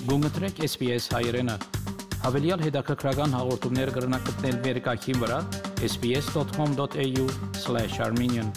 Գումտրեք SPS հայերենը։ Հավելյալ հետաքրքրական հաղորդումներ կգրնակցնել վերկայքին վրա sbs.com.au/armenian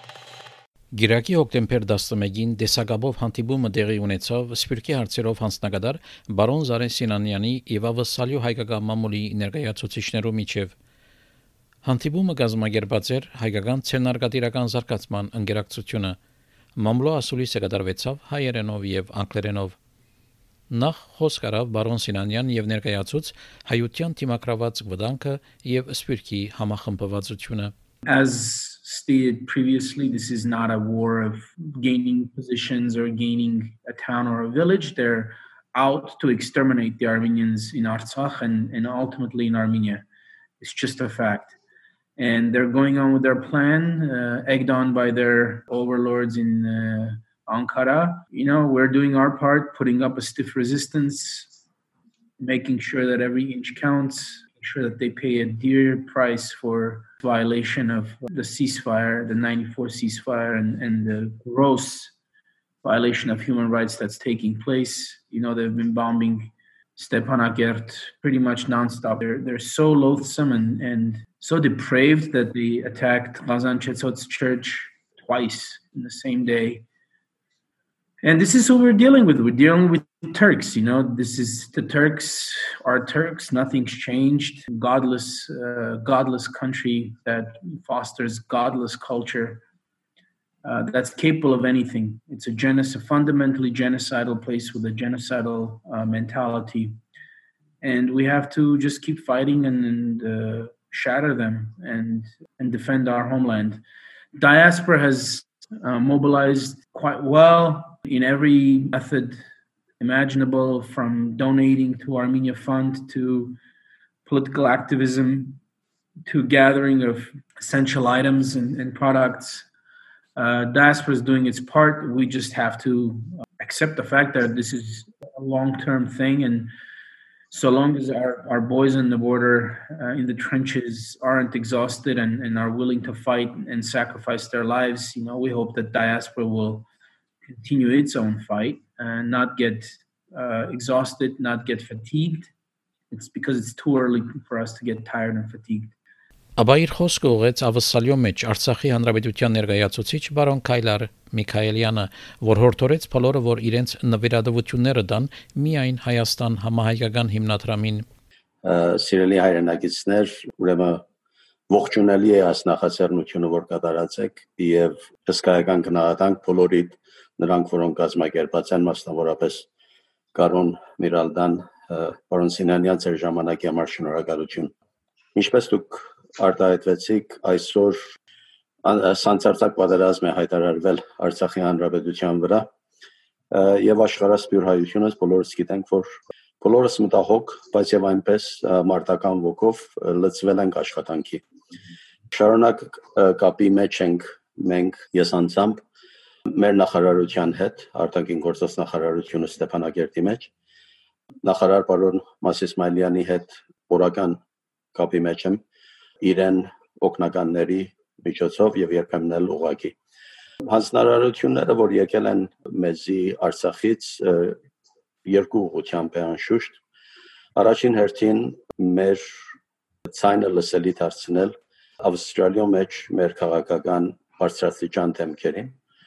Գիրակի հոկտեմբեր 11-ին դեսագաբով հանդիպումը տեղի ունեցավ Սփյուռքի հարցերով հանձնագետար բարոն Զարեն Սինանյանի եւ ավսալյո հայկական մամուլի ներկայացուցիչներու միջև հանդիպումը կազմակերպած էր հայկական ցենարգատիրական զարգացման ընկերակցությունը մամուլը ասուլիսը կատարվեցավ հայերենով եւ անգլերենով Նախ խոսք արավ բարոն Սինանյան եւ ներկայացուց հայության թիմակրաված վտանգը եւ Սփյուռքի համախմբվածությունը As stated previously, this is not a war of gaining positions or gaining a town or a village. They're out to exterminate the Armenians in Artsakh and ultimately in Armenia. It's just a fact. And they're going on with their plan, egged on by their overlords in Ankara. You know, we're doing our part, putting up a stiff resistance, making sure that every inch counts, making sure that they pay a dear price for violation of the ceasefire, the 94 ceasefire, and the gross violation of human rights that's taking place. You know, they've been bombing Stepanakert pretty much nonstop. They're so loathsome and so depraved that they attacked Ghazan Chetsot's church twice in the same day. And this is who we're dealing with. We're dealing with Turks, you know. This is the Turks are Turks. Nothing's changed. Godless country that fosters godless culture that's capable of anything. It's a fundamentally genocidal place with a genocidal mentality. And we have to just keep fighting and shatter them and defend our homeland. Diaspora has mobilized quite well in every method imaginable, from donating to Armenia Fund to political activism to gathering of essential items and products. Diaspora is doing its part. We just have to accept the fact that this is a long-term thing, and so long as our boys on the border in the trenches aren't exhausted and are willing to fight and sacrifice their lives, you know, we hope that diaspora will continue its own fight and not get exhausted, not get fatigued. It's because it's too early for us to get tired and fatigued. Աբա իր խոսքը ուղեց ավսալյո մեջ Արցախի հանրապետության ներկայացուցիչ բարոն Քայլար Միքայելյանը, որ հորդորեց բոլորը, որ իրենց նվիրատվությունները տան միայն Հայաստան համահայկական հիմնադրամին։ Սիրելի հայրենակիցներ, ուրեմն ողջունելի է այս նախաձեռնությունը, որ կատարած եք, եւ հսկայական գնահատանք բոլորիդ նրանք, որոնք կազմակերպած են, մասնավորապես Կարոն Միրալդան, բարոն Սինանյան, ձեր ժամանակի համար շնորհակալություն։ Ինչպես դուք արտահայտվեցիք, այսօր սանձարձակ պատերազմ է հայտարարվել Արցախի հանրապետության վրա եւ աշխարհասփյուռ հայությունը բոլորս գիտենք, որ բոլորս մտահոգ, բայց եւ այնպես մարտական ոգով լծվել ենք աշխատանքի։ Շարունակ կապի մեջ ենք մենք ես անձամբ մեր նախարարության հետ, արտաքին գործոս նախարարությունը Ստեփանագերտի մեջ, նախարար պարոն Մաս Իսմայելյանի հետ օրական կապի մեջ եմ, իրեն օգնականների միջոցով եւ երբեմն էլ ուղղակի։ Հանձնարարությունները, որ եկել են մեզի Արցախից, երկու ուղղությամբ է անշուշտ։ Առաջին հերթին մեր ցայնը լսելի դարձնել Ավստրալիո մեջ մեր քաղաքական բարձրաստիճան թեմքերին։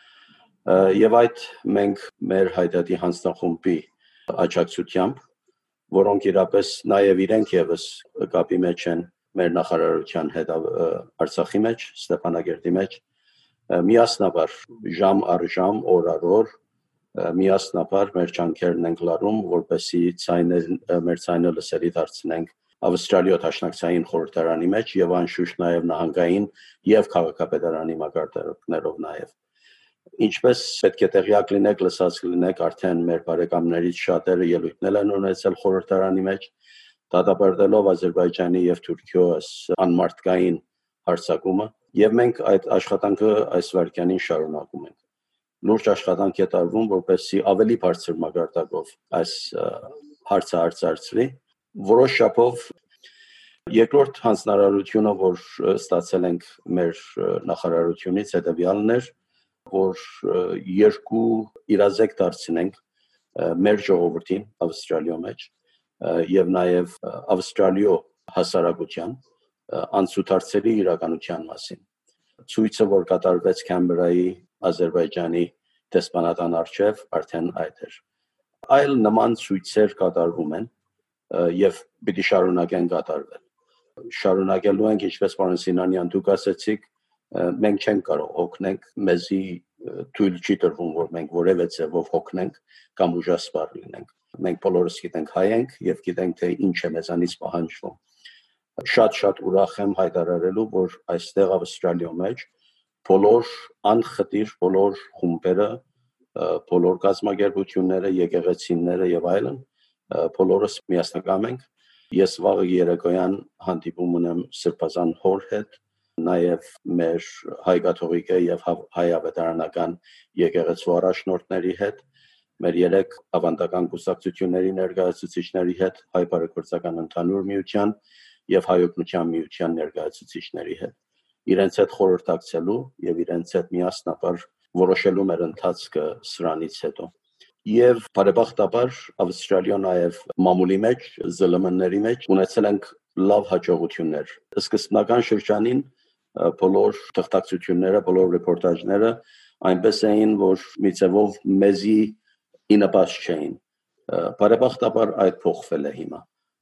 Եվ այդ մենք մեր հայտարարի հանձնախումբի աջակցությամբ, որոնք իրապես նաև իրենք եւս կապի մեջ են մեր նախարարության հետ Արցախի մեջ, Ստեփանագերտի մեջ, միասնաբար ժամ առ ժամ, օր առ օր, միասնաբար մեր ջանքերն ենք լարում, որպեսզի մեր ցայնը լսելի դարձնենք Ավստրալիո Դաշնակցային խորհրդարանի մեջ եւ անշուշտ նաև նահանգային եւ քաղաքապետարանի մակարդակներով նաև։ Ինչպես պետք է տեղյակ լինեք, լսած լինեք, արդեն մեր բարեկամներից շատերը ելույթներ են ունեցել խորհրդարանի մեջ, դատապարտելով Ադրբեջանի եւ Թուրքիո անմարտկային հարձակումը, եւ մենք այդ աշխատանքը այս վայրկյանին շարունակում ենք։ Լուրջ աշխատանք է տարվում, որպեսզի ավելի բարձր մակարդակով այս հարցը արծարծվի։ Որոշ շապով երկրորդ հանձնարարությունը, որ ստացել ենք մեր նախարարությունից, հետեւյալն էր, որ երկու իրազեկ դարձնենք մեր ժողովրդին Ավստրալիո մեջ եւ նաեւ Ավստրալիո հասարակության անցուդարձերի իրականության մասին։ Ցույցը, որ կատարվեց Կամբերայի Ադրբեջանի դեսպանատան արչև, արդեն այդ էր։ Այլ նման ցույցեր կատարվում են եւ պիտի շարունակեն կատարվել։ Շարունակելու ենք, ինչպես պարոն Սինանյան դուք ասացիք, մենք չենք կարող օգնենք, մեզի թույլ չի տրվում, որ մենք որևէ ձևով օգնենք կամ ուժասպառ լինենք։ Մենք բոլորս գիտենք հայ ենք եւ գիտենք թե ինչ է մեզանից պահանջվում։ Շատ ուրախ եմ հայտարարելու, որ այստեղ Ավստրալիո մեջ բոլոր անխտիր, բոլոր խումբերը, բոլոր կազմակերպությունները, եկեղեցիները եւ այլն, բոլորս միասնական ենք։ Ես վաղը երեկոյան հանդիպում ունեմ Սրբազան հոր հետ, նաեւ մեր հայ կաթողիկե եւ հայ ավետարանական եկեղեցու առաջնորդների հետ, մեր 3 ավանդական կուսակցությունների ներկայացուցիչների հետ, հայ բարեգործական ընդհանուր միության եւ հայօգնության միության ներկայացուցիչների հետ։ Իրենց հետ խորհրդակցելու եւ իրենց հետ միասնաբար որոշելու մեր ընթացքը սրանից հետո։ Եվ բարեբախտաբար Ավստրալիա նաեւ մամուլի մեջ, ԶԼՄ-ների մեջ ունեցել ենք լավ հաջողություններ։ Սկզբնական շրջանին բոլոր թղթակցությունները, բոլոր ռեպորտաժները այնպես էին, որ մի ձևով մեզի ինապաշ չէին։ Բարեբախտաբար այդ փոխվել է հիմա։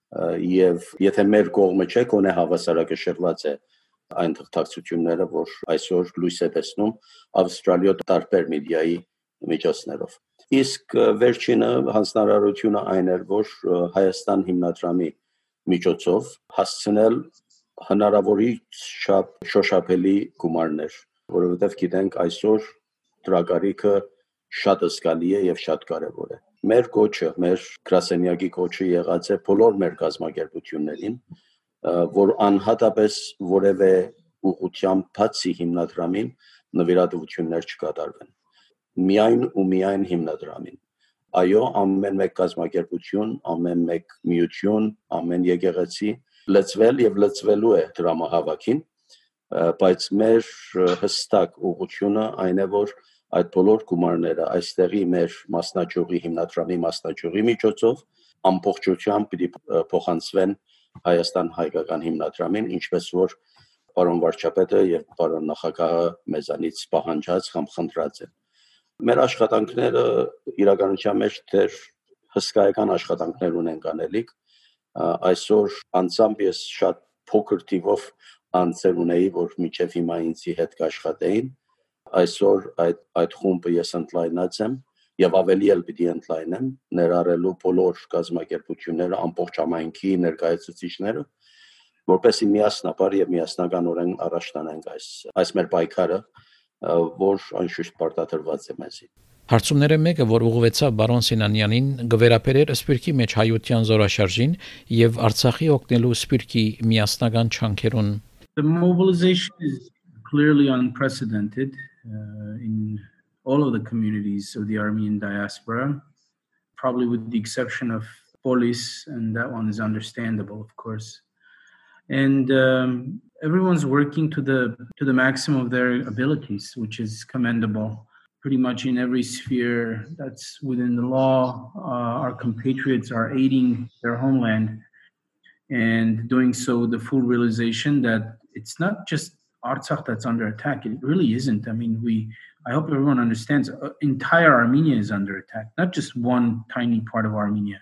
Եվ եթե մեր կողմը չէ, կոնե հավասարակշռված է այն թղթակցությունները, որ այսօր լույս է տեսնում Ավստրալիա տարբեր մեդիայի միջոցներով։ Իսկ վերջինը հանձնարարությունը այն էր, որ Հայաստան հիմնադրամի միջոցով հասցնել հնարավորից շատ շոշափելի գումարներ, որովհետև գիտենք այսօր դրագարիքը շատ զգալի է եւ շատ կարեւոր է։ Մեր կոչը, մեր գրասենյակի կոչը եղած է բոլոր մեր կազմակերպություններին, որ անհատապես որևէ ուղղությամբ բացի հիմնադրամին նվիրատվություններ չկատարվեն։ Միայն ու միայն հիմնադրամին։ Այո, ամեն մեկ կազմակերպություն, ամեն մեկ միություն, ամեն եկեղեցի լծվել եւ լծվելու է դրամահավաքին, բայց մեր հստակ ուղղությունը այն է, որ այդ բոլոր գումարները այստեղի մեր մասնաճյուղի հիմնադրամի մասնաճյուղի միջոցով ամբողջությամբ պիտի փոխանցվեն Հայաստան հայկական հիմնադրամին, ինչպես որ պարոն վարչապետը եւ պարոն նախագահը մեզանից պահանջած կամ խնդրած են։ Մեր աշխատանքները իրականության մեջ դեռ հսկայական աշխատանքներ ունեն կանելիք։ Այսօր անձամբ ես շատ փոքր թիվով անձեր ունեի, որ միջև հիմա ինձի հետ կաշխատեին։ Այսօր այդ խումբը ես ընդլայնած եմ եւ ավելի էլ պիտի ընդլայնեմ, ներառելու բոլոր կազմակերպությունները, ամբողջ համայնքի ներկայացուցիչները, որպեսզի միասնաբար եւ միասնականորեն առաջ տանենք այս մեր պայքարը, որ անշուշտ պարտադրված է մեզի։ Հարցումները մեկը, որ ուղղվեցավ բարոն Սինանյանին, գվերապերեր Սփյուռքի մեջ հայության զորաշարժին եւ Արցախի օգնելու Սփյուռքի միասնական չանքերուն։ The mobilization is clearly unprecedented in all of the communities of the Armenian diaspora, probably with the exception of Polis, and that one is understandable, of course. And everyone's working to the maximum of their abilities, which is commendable. Pretty much in every sphere that's within the law, our compatriots are aiding their homeland and doing so with the full realization that it's not just Artsakh that's under attack. It really isn't. I mean, I hope everyone understands, entire Armenia is under attack, not just one tiny part of Armenia.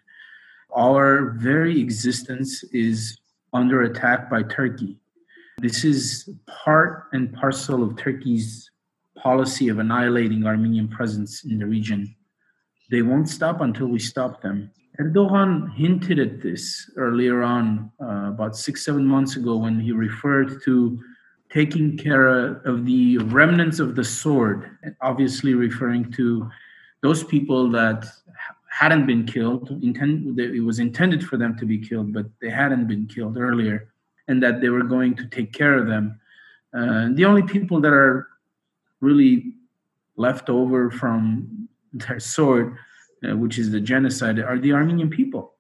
Our very existence is under attack by Turkey. This is part and parcel of Turkey's policy of annihilating Armenian presence in the region. They won't stop until we stop them. Erdogan hinted at this earlier on, about 6-7 months ago, when he referred to taking care of the remnants of the sword, obviously referring to those people that hadn't been killed. It was intended for them to be killed, but they hadn't been killed earlier, and that they were going to take care of them. The only people that are really left over from their sword, which is the genocide, are the Armenian people.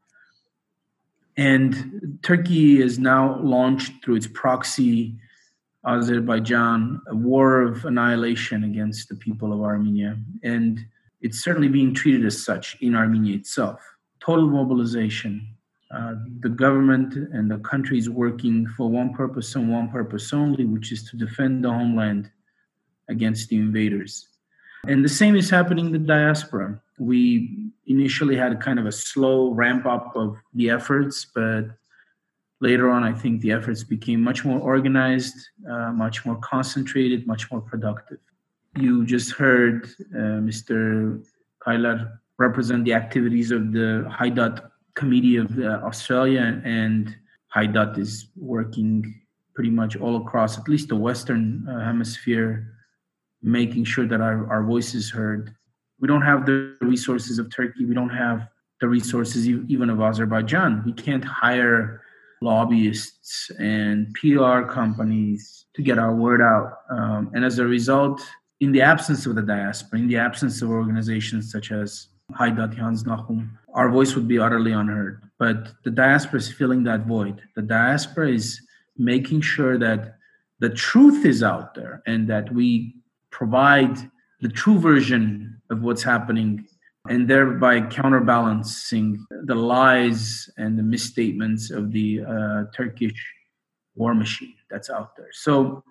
And Turkey has now launched through its proxy, Azerbaijan, a war of annihilation against the people of Armenia. And it's certainly being treated as such in Armenia itself. Total mobilization. The government and the country is working for one purpose and one purpose only, which is to defend the homeland against the invaders. And the same is happening in the diaspora. We initially had kind of a slow ramp up of the efforts, but later on, I think the efforts became much more organized, much more concentrated, much more productive. You just heard Mr. Kailar represent the activities of the Haidat Committee of Australia, and Haidat is working pretty much all across, at least the Western Hemisphere, making sure that our voice is heard. We don't have the resources of Turkey. We don't have the resources even of Azerbaijan. We can't hire lobbyists and PR companies to get our word out. And as a result, in the absence of the diaspora, in the absence of organizations such as Haidat Hans Nahum, our voice would be utterly unheard. But the diaspora is filling that void. The diaspora is making sure that the truth is out there and that we provide the true version of what's happening, and thereby counterbalancing the lies and the misstatements of the Turkish war machine that's out there. So,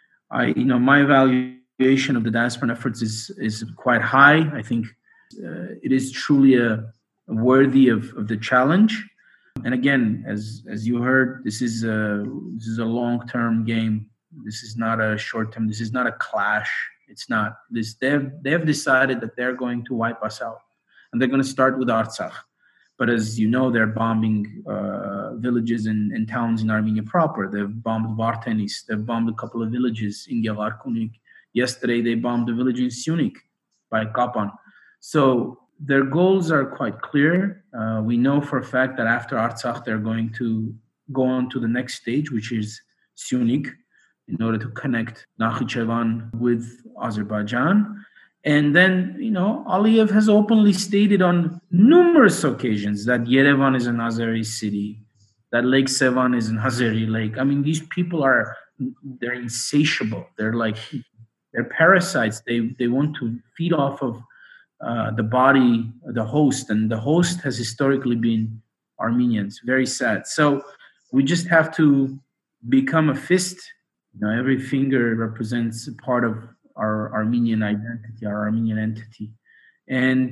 my evaluation of the diaspora efforts is quite high. I think it is truly worthy of the challenge. And again, as you heard, this is a long-term game. This is not a short-term. This is not a clash. It's not this. They have decided that they're going to wipe us out, and they're going to start with Artsakh. But as you know, they're bombing villages and towns in Armenia proper. They've bombed Vartenis. They've bombed a couple of villages in Gevarkunik. Yesterday, they bombed a village in Syunik by Kapan. So their goals are quite clear. We know for a fact that after Artsakh, they're going to go on to the next stage, which is Syunik, in order to connect Nakhichevan with Azerbaijan. And then, Aliyev has openly stated on numerous occasions that Yerevan is an Azeri city, that Lake Sevan is an Azeri lake. I mean, these people they're insatiable. They're parasites. They want to feed off of the body, the host, and the host has historically been Armenians. Very sad. So we just have to become a fist. Every finger represents a part of our Armenian identity, our Armenian entity, and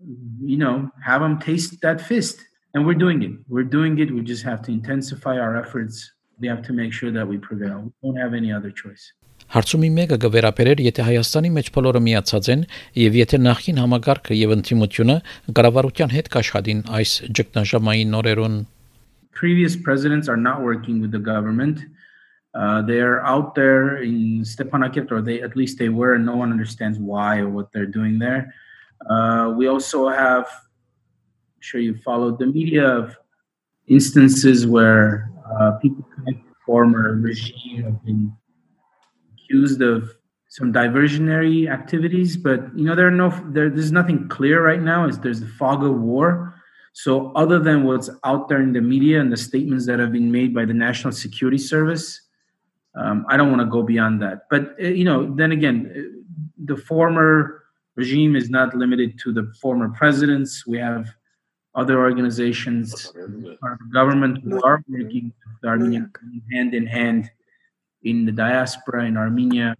have them taste that fist. And we're doing it. We just have to intensify our efforts. We have to make sure that we prevail. We don't have any other choice. Հարցումի մեկը կվերապերեր, եթե Հայաստանի մեջ բոլորը միացած են եւ եթե նախին համագարկը եւ ընդդիմությունը կառավարության հետ կաշխատին այս ճգնաժամային նորերուն. Previous presidents are not working with the government. They're out there in Stepanakert, or at least they were, and no one understands why or what they're doing there. We also have, I'm sure you followed the media, of instances where people connected to the former regime have been accused of some diversionary activities, but there's nothing clear right now. There's the fog of war. So other than what's out there in the media and the statements that have been made by the National Security Service, I don't want to go beyond that. But then again, the former regime is not limited to the former presidents. We have other organizations, part of the government, who are working with the Armenian hand in hand in the diaspora in Armenia.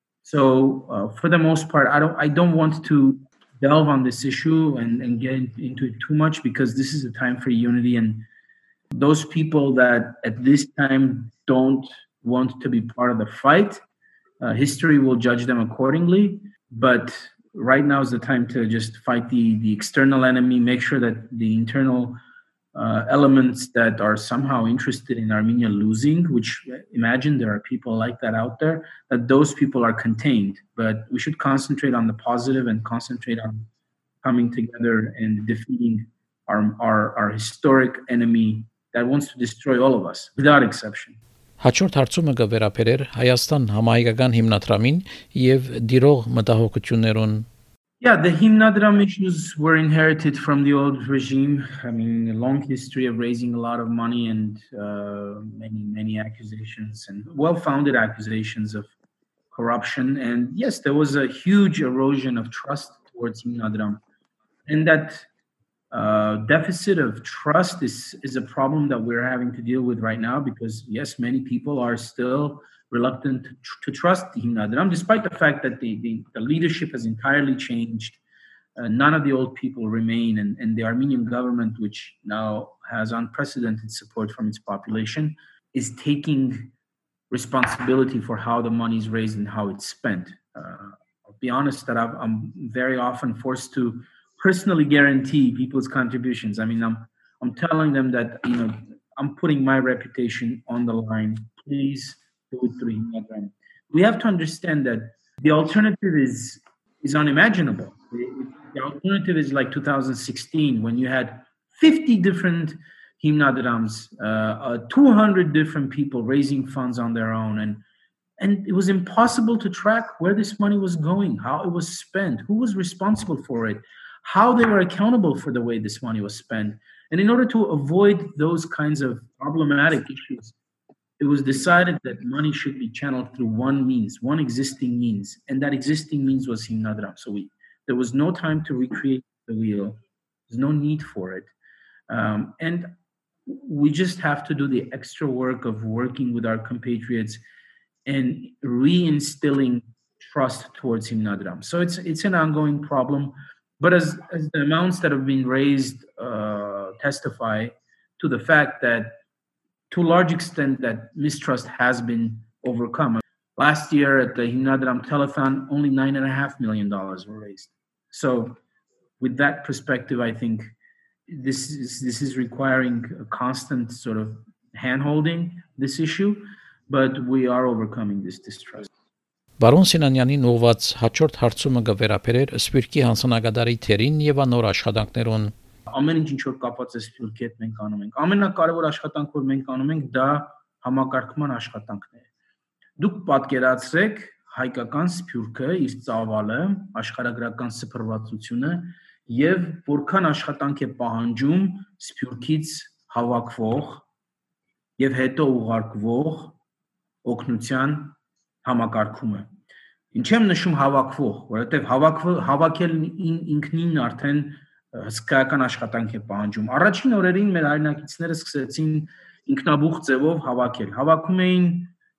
So for the most part, I don't want to delve on this issue and get into it too much, because this is a time for unity, and those people that at this time don't want to be part of the fight, history will judge them accordingly. But right now is the time to just fight the external enemy, make sure that the internal elements that are somehow interested in Armenia losing, which imagine there are people like that out there, that those people are contained. But we should concentrate on the positive and concentrate on coming together and defeating our historic enemy that wants to destroy all of us, without exception. Հաջորդ հարցումը կվերապերեր Հայաստան համահայկական հիմնադրամին եւ դիրող մտահոգություններուն. Yeah, the Himnadram issues were inherited from the old regime. I mean, a long history of raising a lot of money and many accusations, and well-founded accusations of corruption. And yes, there was a huge erosion of trust towards Հիմնադրամ. And that deficit of trust is a problem that we're having to deal with right now because, yes, many people are still reluctant to trust Հիմնադրամ, despite the fact that the leadership has entirely changed. None of the old people remain, and the Armenian government, which now has unprecedented support from its population, is taking responsibility for how the money is raised and how it's spent. I'll be honest that I'm very often forced to personally guarantee people's contributions. I mean, I'm telling them that I'm putting my reputation on the line. Please do it through Հիմնադրամ. We have to understand that the alternative is unimaginable. The alternative is like 2016 when you had 50 different Հիմնադրams, 200 different people raising funds on their own, and it was impossible to track where this money was going, how it was spent, who was responsible for it, how they were accountable for the way this money was spent. And in order to avoid those kinds of problematic issues, it was decided that money should be channeled through one means, one existing means, and that existing means was Հիմնադրամ. So there was no time to recreate the wheel. There's no need for it. And we just have to do the extra work of working with our compatriots and reinstilling trust towards Հիմնադրամ. So it's an ongoing problem. But as the amounts that have been raised testify to the fact that, to a large extent, that mistrust has been overcome. Last year at the Հիմնադրամ telethon, only $9.5 million were raised. So with that perspective, I think this is requiring a constant sort of hand-holding this issue, but we are overcoming this distrust. Բարոն Սինանյանին ուղված հաջորդ հարցումը կվերապերեր Սփյուռքի հանձնագետարի թերին եւ անոր աշխատանքներուն։ Ամեն ինչ որ կապված է Սփյուռքի հետ մենք անում ենք։ Ամենակարևոր աշխատանքը որ մենք անում ենք դա համակարգման աշխատանքն է։ Դուք պատկերացրեք հայկական Սփյուռքը, իր ծավալը, աշխարհագրական սփռվածությունը եւ որքան աշխատանք է պահանջում Սփյուռքից հավաքվող եւ հետո ուղարկվող օգնության համակարգումը։ Ինչ եմ նշում հավաքվող, որովհետեւ հավաքել ինքնին արդեն հսկայական աշխատանք է պահանջում։ Առաջին օրերին մեր հայրենակիցները սկսեցին ինքնաբուխ ձևով հավաքել։ Հավաքում էին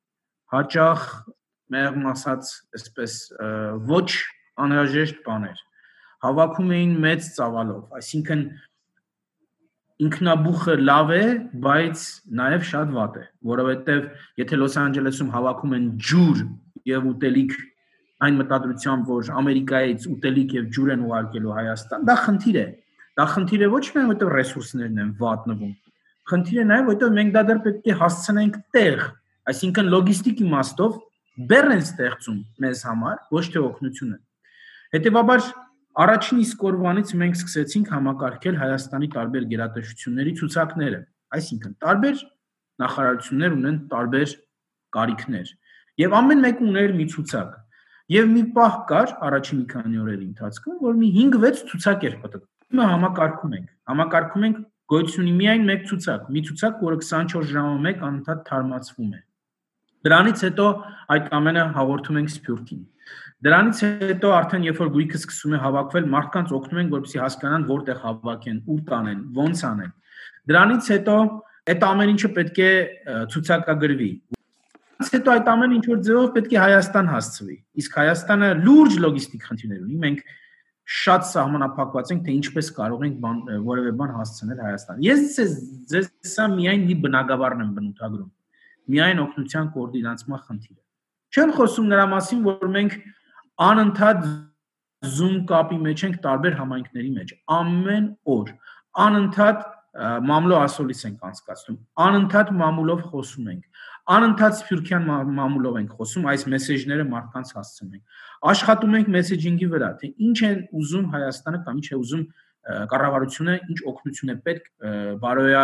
հաճախ մեղմ ասած, այսպես ոչ անհրաժեշտ բաներ։ Հավաքում էին մեծ ծավալով, այսինքն ինքնաբուխը լավ է, բայց նաև շատ վատ է, որովհետև եթե Լոս Անջելեսում հավաքում են ջուր եւ ուտելիք այն մտադրությամբ, որ Ամերիկայից ուտելիք եւ ջուր են ուղարկելու Հայաստան, դա խնդիր է։ Դա խնդիր է ոչ միայն որտեղ ռեսուրսներն են վատնվում, խնդիր է նաև որտեղ մենք դա դեռ պետք է հասցնենք տեղ, այսինքն լոգիստիկ իմաստով բեռ են ստեղծում մեզ համար, ոչ թե օգնությունը։ Հետևաբար առաջին իսկ օրվանից մենք սկսեցինք համակարգել Հայաստանի տարբեր գերատեսչությունների ցուցակները, այսինքն տարբեր նախարարություններ ունեն տարբեր կարիքներ, եւ ամեն մեկը ուներ մի ցուցակ։ Եվ մի պահ կար առաջին մի քանի օրերի ընթացքում, որ մի 5-6 ցուցակ էր պատկանում։ Հիմա համակարգում ենք գոյություն ունի միայն մեկ ցուցակ, մի ցուցակ, որը 24 ժամը մեկ անընդհատ թարմացվում է։ Դրանից հետո այդ ամենը հաղորդում ենք Սփյուռքին։ Դրանից հետո արդեն երբ որ գույքը սկսում է հավաքվել, մարդկանց օգնում ենք, որպեսզի հասկանան որտեղ հավաքեն, ուր տանեն, ոնց անեն։ Դրանից հետո այդ ամեն ինչը պետք է ցուցակագրվի։ Հետո այդ ամեն ինչ որ ձևով պետք է Հայաստան հասցվի։ Իսկ Հայաստանը լուրջ լոգիստիկ խնդիրներ ունի։ Մենք շատ սահմանափակված ենք, թե ինչպես կարող ենք որևէ բան հասցնել Հայաստան։ Ես ձեզ սա միայն մի բնագավառն եմ բնութագրում։ Միայն օգնության կոորդինացման խնդիրը։ Չեմ խոսում նրա մասին, որ մենք անընդհատ Zoom կապի մեջ ենք տարբեր համայնքների մեջ։ Ամեն օր անընդհատ մամլո ասոլիս ենք անցկացնում։ Անընդհատ մամուլով խոսում ենք։ Անընդհատ Սփյուռքյան մամուլով ենք խոսում, այս մեսեջները մարդկանց հասցնում ենք։ Աշխատում ենք մեսեջինգի վրա, թե ինչ են ուզում Հայաստանը կամ ինչ է ուզում կառավարությունը, ինչ օգնություն է պետք բարոյա,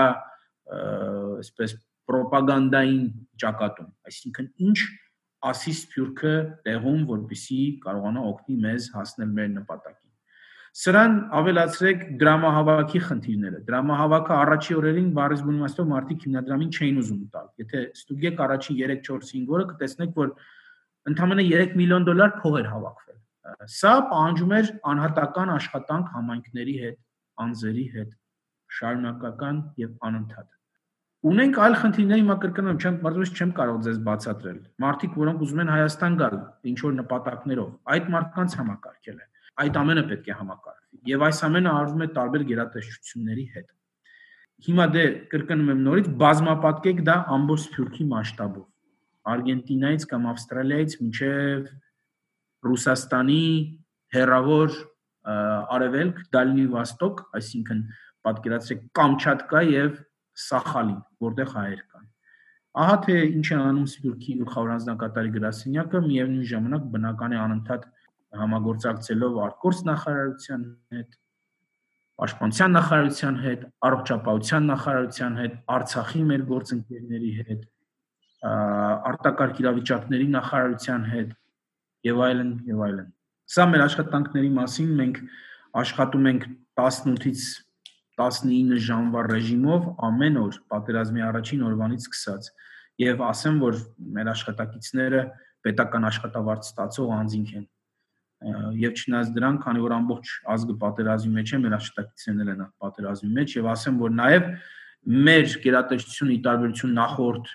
այսպես պրոպագանդային ճակատում, այսինքն ինչ ասի Սփյուռքը տեղում, որպեսզի կարողանա օգնի մեզ հասնել մեր նպատակին։ Սրան ավելացրեք դրամահավաքի խնդիրները։ Դրամահավաքը առաջի օրերին բառից բուն իմաստով մարդիկ հիմնադրամին չէին ուզում տալ։ Եթե ստուգեք առաջին 3-4-5 օրը կտեսնեք, որ ընդամենը $3 միլիոն փող էր հավաքվել։ Սա պահանջում էր անհատական աշխատանք համայնքների հետ, անձերի հետ, շարունակական եւ անընդհատ։ Ունենք այլ խնդիրներ, հիմա կրկնում չեմ կարող ձեզ բացատրել։ Մարդիկ, որոնք ուզում են Հայաստան գալ ինչ որ նպատակներով, այդ մարդկանց համակարգել է։ Այդ ամենը պետք է համակարգվի։ Եվ այս ամենը արվում է տարբեր գերատեսչությունների հետ։ Հիմա դե կրկնում եմ նորից, բազմապատկեք դա ամբողջ Սփյուռքի մասշտաբով։ Արգենտինայից կամ Ավստրալիայից մինչև Ռուսաստանի հեռավոր արևելք, Դալնի Վոստոկ, այսինքն պատկերացրեք Կամչատկա եւ Սախալին, որտեղ հայեր կան։ Ահա թե ինչ է անում Սփյուռքի գլխավոր անձնակատարի գրասենյակը, միևնույն ժամանակ բնական է անընդհատ համագործակցելով արտգործ նախարարության հետ, պաշտպանության նախարարության հետ, առողջապահության նախարարության հետ, Արցախի մեր գործընկերների հետ, արտակարգ իրավիճակների նախարարության հետ եւ այլն եւ այլն։ Սա մեր աշխատանքների մասին մենք աշխատում ենք 18-ից 19 ժամվա ռեժիմով ամեն օր պատերազմի առաջին օրվանից սկսած եւ ասեմ, որ մեր աշխատակիցները պետական աշխատավարձ ստացող անձինք են եւ չնայած դրան, քանի որ ամբողջ ազգը պատերազմի մեջ է, մեր աշխատակիցներն են պատերազմի մեջ եւ ասեմ, որ նաեւ մեր գերատեսչությունը ի տարբերություն նախորդ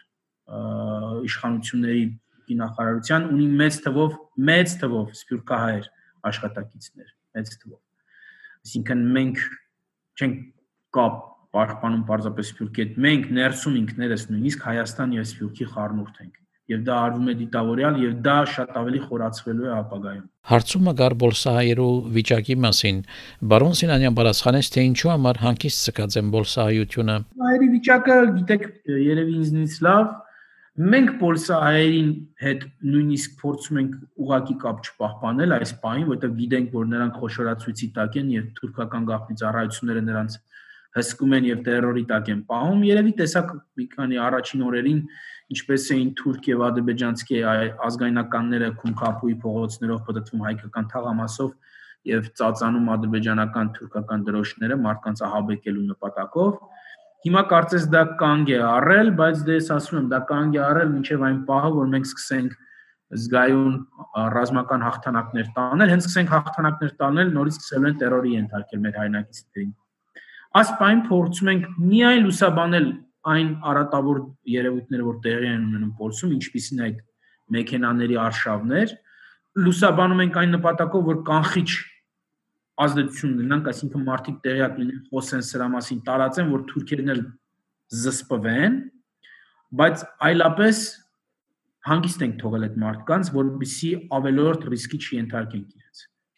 իշխանությունների նախարարության ունի մեծ թվով սփյուռքահայեր աշխատակիցներ, մեծ թվով։ Այսինքն մենք չենք կապ պահպանում պարզապես Սփյուռքի հետ, մենք ներսում ինքներս նույնիսկ Հայաստան եւ Սփյուռքի խառնուրդ ենք։ Եվ դա արվում է դիտավորյալ եւ դա շատ ավելի խորացվելու է ապագայում։ Հարցումը գար բոլսահայերու վիճակի մասին։ Բարոն Սինանյան պատասխանեց, թե ինչու համար հանգիստ ցկած են բոլսահայությունը։ Հայերի վիճակը, գիտեք, երևի ինձնից լավ, մենք բոլսահայերին հետ նույնիսկ փորձում ենք ուղղակի կապ չպահպանել այս պահին, որովհետեւ գիտենք, որ նրանք խոշորացույցի տակ են եւ թուրքական գաղտնի ծառայությունները նրանց հսկում են եւ տերորի տակ են պահում։ Երևի տեսակ մի քանի առաջին օրերին ինչպես էին թուրք եւ ադրբեջանցի ազգայնականները Քումքապուի փողոցներով պտտվում հայկական թաղամասով եւ ծածանում ադրբեջանական թուրքական դրոշները մարդկանց ահաբեկելու նպատակով։ Հիմա կարծես դա կանգ է առել, բայց դե ես ասում եմ, դա կանգ է առել մինչեւ այն պահը, որ մենք սկսենք զգայուն ռազմական հաղթանակներ տանել, հենց սկսենք հաղթանակներ տանել, նորից սկսելու են տերորի ենթարկել մեր հայրենակիցներին։ Այս պահին փորձում ենք միայն լուսաբանել այն արատավոր երևույթները, որ տեղի են ունենում փորձում, ինչպիսին այդ մեքենաների արշավներ, լուսաբանում ենք այն նպատակով, որ կանխիչ ազդեցություն ունենանք, այսինքն մարդիկ տեղյակ լինեն, խոսեն սրա մասին, տարածեն, որ թուրքերն էլ զսպվեն, բայց այլապես հանգիստ ենք թողել այդ մարդկանց, որպեսզի ավելորդ ռիսկի չենթարկենք իրենց։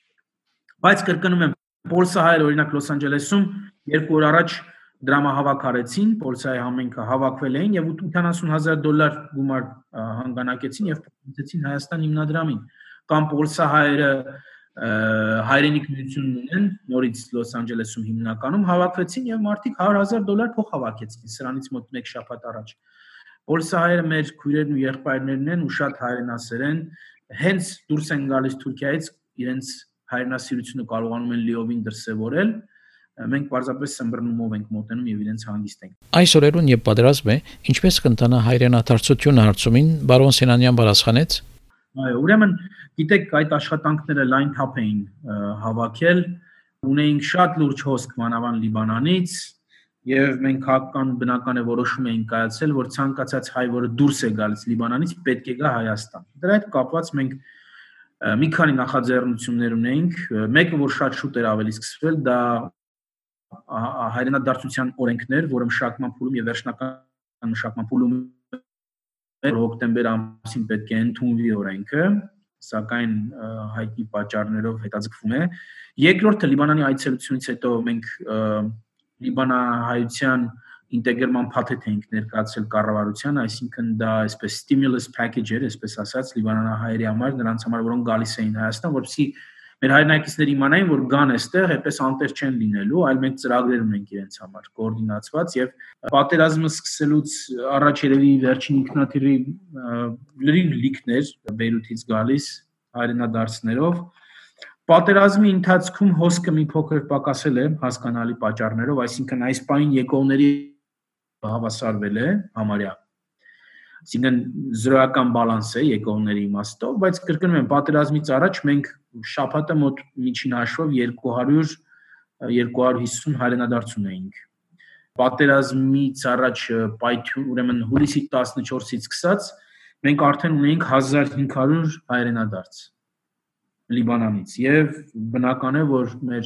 Բայց կրկնում եմ, բոլսահայերը օրինակ Լոս Անջելեսում 2 օր առաջ դրամահավաք արեցին, Պոլսայի համայնքը հավաքվել էին եւ $80,000 գումար հանգանակեցին եւ փոխանցեցին Հայաստան հիմնադրամին։ Կամ Պոլսահայերը հայրենիք միություն ունեն, նորից Լոս Անջելեսում հիմնականում հավաքվեցին եւ մարդիկ $100,000 փող հավաքեցին սրանից մոտ 1 շաբաթ առաջ։ Պոլսահայերը մեր քույրերն ու եղբայրներն են ու շատ հայրենասեր են, հենց դուրս են գալիս Թուրքիայից, իրենց հայրենասիրությունը կարողանում են լիովին դրսևորել։ Մենք պարզապես սմբռնումով ենք մոտենում եւ իրենց հանգիստ ենք։ Այս օրերուն եւ պատերազմ է, ինչպես կընթանա հայրենադարձությունը հարցումին, բարոն Սինանյան պատասխանեց։ Այո, ուրեմն գիտեք, այդ աշխատանքները line up էին հավաքել, ունեինք շատ լուրջ հոսք մանավանդ Լիբանանից եւ մենք հական բնական է որոշում էինք կայացել, որ ցանկացած հայ, որը դուրս է գալիս Լիբանանից, պետք է գա Հայաստան։ Դրա հետ կապված մենք մի քանի նախաձեռնություններ ունեինք, մեկը որ շատ շուտ էր ավելի սկսվել, դա հայրենադարձության օրենքներ, որը մշակման փուլում եւ վերջնական մշակման փուլում հոկտեմբեր ամսին պետք է ընդունվի օրենքը, սակայն հայտնի պատճառներով հետաձգվում է։ Երկրորդը Լիբանանի այցելությունից հետո մենք Լիբանահայության ինտեգրման փաթեթ ենք ներկայացրել կառավարության, այսինքն դա այսպես stimulus package էր, այսպես ասած, լիբանանահայերի համար, նրանց համար, որոնք գալիս էին Հայաստան, որպեսզի մեր հայրենակիցները իմանային, որ գան այստեղ, այդպես անտեր չեն լինելու, այլ մենք ծրագրեր ունենք իրենց համար կոորդինացված եւ պատերազմը սկսելուց առաջ երևի վերջին ինքնաթիռի լիքներ Բեյրութից գալիս հայրենադարձներով։ Պատերազմի ընթացքում հոսքը մի փոքր պակասել է հասկանալի պատճառներով, այսինքն այս պահին եկողների հավասարվել է համարյա։ Այսինքն զրոյական բալանս է եկողների իմաստով, բայց կրկնում եմ, պատերազմից առաջ մենք շաբաթը մոտ միջին հաշվով 200-250 հայրենադարձ ունեինք։ Պատերազմից առաջ պայթյուն, ուրեմն հուլիսի 14-ից սկսած մենք արդեն ունեինք 1500 հայրենադարձ Լիբանանից եւ բնական է, որ մեր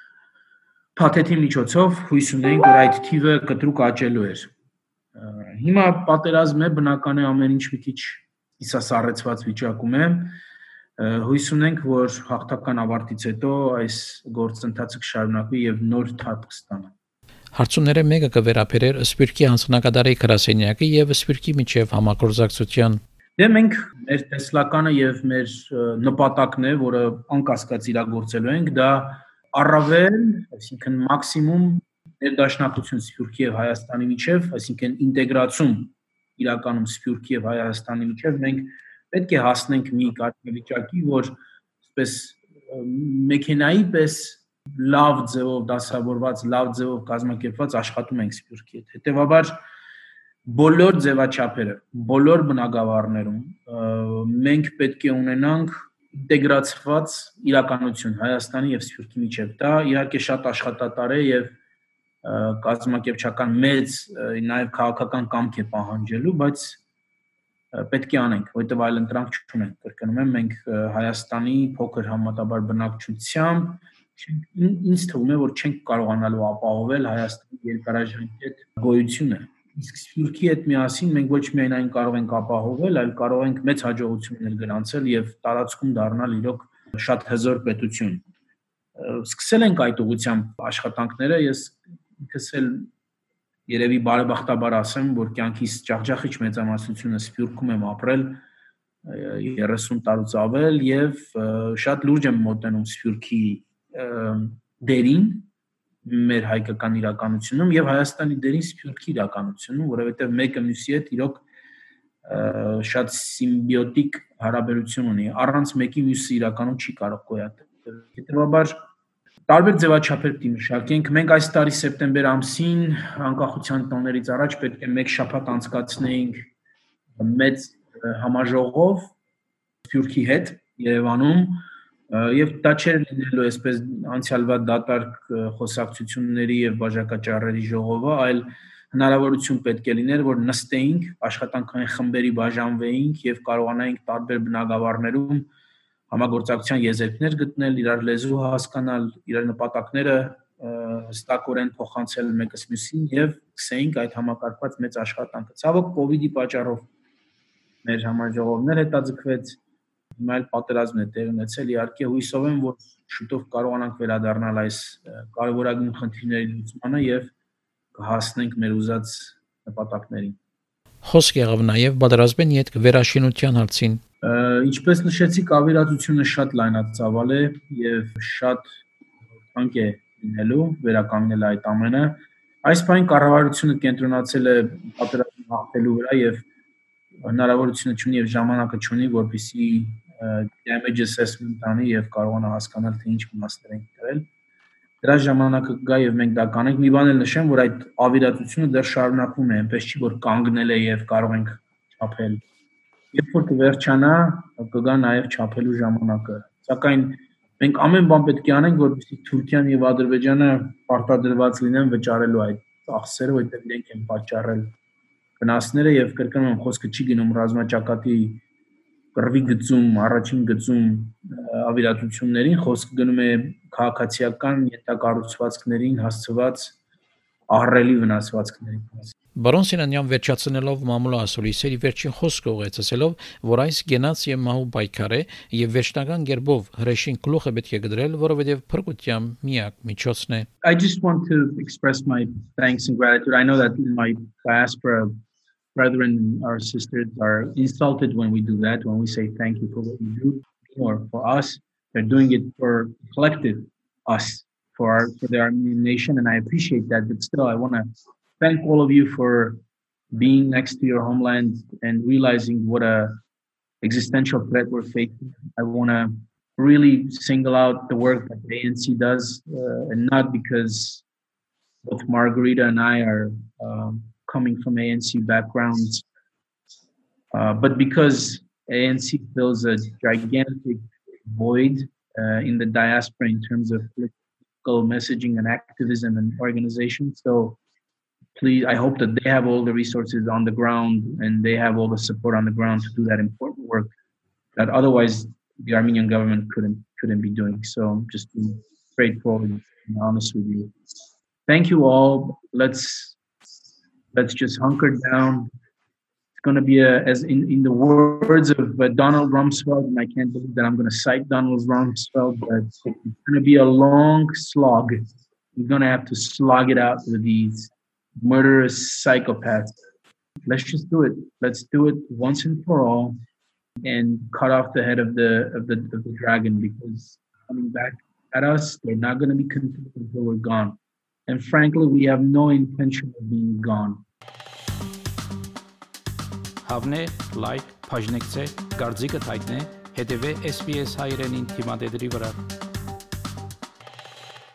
փաթեթի միջոցով հույս ունեինք, որ այդ թիվը կտրուկ աճելու էր։ Հիմա պատերազմ է, բնական է ամեն ինչ մի քիչ իսասառեցված վիճակում է։ Հույս ունենք, որ հաղթական ավարտից հետո այս գործընթացը կշարունակվի եւ նոր թափ կստանա։ Հարցումները մեկը կվերապերեր Սփյուռքի հանձնակատարի գրասենյակի եւ Սփյուռքի միջև համագործակցության։ Դե մենք մեր տեսլականը եւ մեր նպատակն է, որը անկասկած իրագործելու ենք, դա առավել, այսինքն մաքսիմում ներդաշնակություն Սփյուռքի եւ Հայաստանի միջև, այսինքն ինտեգրացում իրականում Սփյուռքի եւ Հայաստանի միջև մենք պետք է հասնենք մի կարգավիճակի, որ այսպես մեքենայի պես լավ ձևով դասավորված, լավ ձևով կազմակերպված աշխատում ենք Սփյուռքի հետ։ Հետևաբար բոլոր ձևաչափերը, բոլոր բնակավարներում մենք պետք է ունենանք ինտեգրացված իրականություն Հայաստանի եւ Սփյուռքի միջև։ Դա իհարկե շատ աշխատատար է եւ կազմակերպչական մեծ նաեւ քաղաքական կամք է պահանջելու, բայց պետք է անենք, որովհետեւ այլ ընտրանք չունենք։ Կրկնում եմ, մենք Հայաստանի փոքր համատաբար բնակչությամբ ինձ թվում է, որ չենք կարողանալու ապահովել Հայաստանի երկարաժամկետ գոյությունը։ Իսկ Սփյուռքի հետ միասին մենք ոչ միայն այն կարող ենք ապահովել, այլ կարող ենք մեծ հաջողություններ գրանցել եւ տարածքում դառնալ իրոք շատ հզոր պետություն։ Սկսել ենք այդ ուղղությամբ աշխատանքները, ես ինքս էլ երևի բարեբախտաբար ասեմ, որ կյանքիս ջախջախիչ մեծամասնությունը Սփյուռքում եմ ապրել 30 տարուց ավել եւ շատ լուրջ եմ մոտենում Սփյուռքի դերին մեր հայկական իրականությունում եւ Հայաստանի դերին Սփյուռքի իրականությունում, որովհետեւ մեկը մյուսի հետ իրոք շատ սիմբիոտիկ հարաբերություն ունի, առանց մեկի մյուսը իրականում չի կարող գոյատևել։ Հետևաբար տարբեր ձևաչափեր պետք է մշակենք։ Մենք այս տարի սեպտեմբեր ամսին անկախության տոներից առաջ պետք է մեկ շաբաթ անցկացնեինք մեծ համաժողով Սփյուռքի հետ Երևանում եւ դա չէր լինելու այսպես անցյալվա դատարկ խոսակցությունների եւ բաժակաճառերի ժողովը, այլ հնարավորություն պետք է լիներ, որ նստեինք, աշխատանքային խմբերի բաժանվեինք եւ կարողանայինք տարբեր բնակավարներում համագործակցության եզերքներ գտնել, իրար լեզու հասկանալ, իրար նպատակները հստակորեն փոխանցել մեկս մյուսին եւ սկսեինք այդ համակարգված մեծ աշխատանքը։ Ցավոք COVID-ի պատճառով մեր համաժողովներ հետաձգվեց, հիմա էլ պատերազմն է տեղ ունեցել, իհարկե հույսով եմ, որ շուտով կարողանանք վերադառնալ այս կարևորագույն խնդիրների լուծմանը եւ կհասնենք մեր ուզած նպատակներին։ Խոսք եղավ նաև պատերազմին հետ վերաշինության հարցին։ Ինչպես նշեցիք, ավիրացությունը շատ լայնածավալ է եւ շատ թանկ է լինելու վերականգնել այդ ամենը։ Այս բանի կառավարությունը կենտրոնացել է պատերազմի հաղթելու վրա եւ հնարավորությունը չունի եւ ժամանակը չունի, որպեսզի damage assessment անի եւ կարողանա հասկանալ, թե ինչ իմաստներ են կրել։ Դրա ժամանակը կգա եւ մենք դա կանենք։ Մի բան էլ նշեմ, որ այդ ավիրացությունը դեռ շարունակվում է, այնպես չի որ կանգնել է եւ կարող ենք չափել։ Երբ որ կվերջանա, կգա նաեւ չափելու ժամանակը։ Սակայն մենք ամեն բան պետք է անենք, որպեսզի Թուրքիան եւ Ադրբեջանը պարտադրված լինեն վճարելու այդ ծախսերը, որտեղ իրենք են պատճառել վնասները եւ կրկնում եմ, խոսքը չի գնում ռազմաճակատի կռվի գծում, առաջին գծում ավիրացություններին, խոսքը գնում է քաղաքացիական ենթակառուցվածքներին հասցված ահռելի վնասվածքներին։ Բարոն Սինանյան վերջացնելով մամուլը ասուլիսերի վերջին խոսքը ուղեցելով, որ այս գենաց եւ մահու պայքար է եւ վերջնական գերբով հրեշին գլուխը պետք է գդրել, որովհետեւ փրկության միակ միջոցն է։ I just want to express my thanks and gratitude. I know that my diaspora brethren and our sisters are insulted when we do that, when we say thank you for what you do, or for us. They're doing it for collective us, for the Armenian nation, and I appreciate that. But still, I want to thank all of you for being next to your homeland and realizing what a existential threat we're facing. I want to really single out the work that the ANC does, and not because both Margarita and I are coming from ANC backgrounds, but because ANC fills a gigantic void in the diaspora in terms of political messaging and activism and organization. So please, I hope that they have all the resources on the ground and they have all the support on the ground to do that important work that otherwise the Armenian government couldn't be doing. So just to be straightforward and honest with you. Thank you all. Let's just hunker down. It's going to be as in the words of Donald Rumsfeld, and I can't believe that I'm going to cite Donald Rumsfeld, but it's going to be a long slog. We're going to have to slog it out with these murderous psychopaths. Let's just do it. Let's do it once and for all, and cut off the head of the dragon, because coming back at us, they're not going to be content until we're gone. And frankly, we have no intention of being gone. Հավնե, լայք, բաժնեկցե, դարձիկը թայտնե, հետևե SPS հայրենին թիմադեդրի վրա։